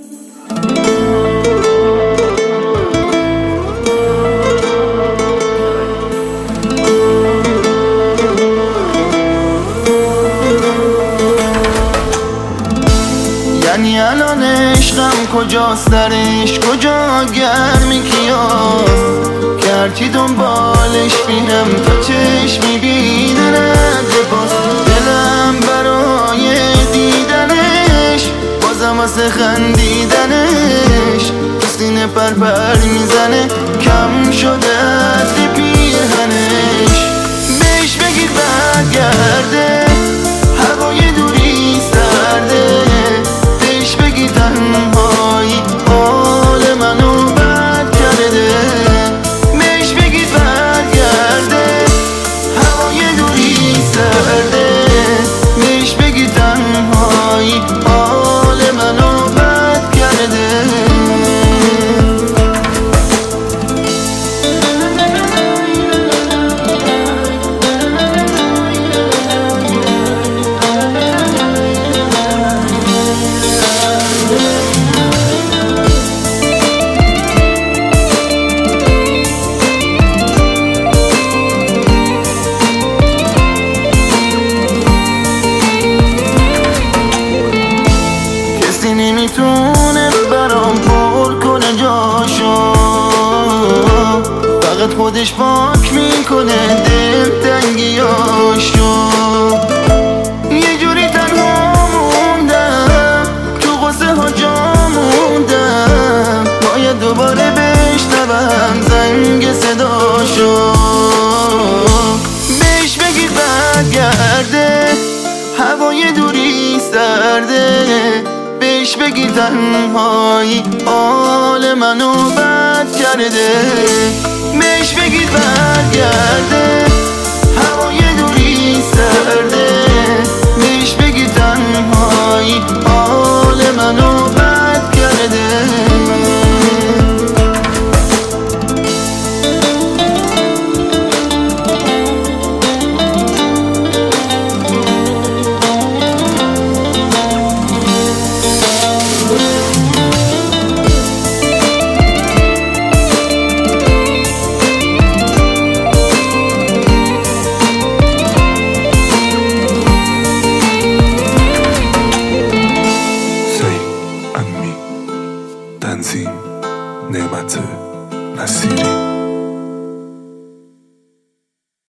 یعنی الان عشقم کجاست، درش کجا، گرمی کیاست که هرچی دنبالش بینم تا چشم میبینند باز دلم برای دیدنش، بازم واسه خندیدنش تو سینه پر میزنه، کم شده از پیرهنش. بهش بگید برگرده، هوای دوری سرده، بهش بگی تنهایی حال منو بد کرده، بهش بگی برگرده، هوای دوری سرده، بهش بگی تنهایی حال منو بد کرده. نمیتونه برام پر کنه جاشو، فقط خودش پاک میکنه دلتنگیاشو. یه جوری تنها موندم تو غصه ها جا موندم، باید دوباره بشنوم زنگ صداشو. بهش بگید برگرده، هوای دوری سرده، بهش بگی تنهایی حال منو بد کرده، بهش بگی برگرده، هوای دوری سرده،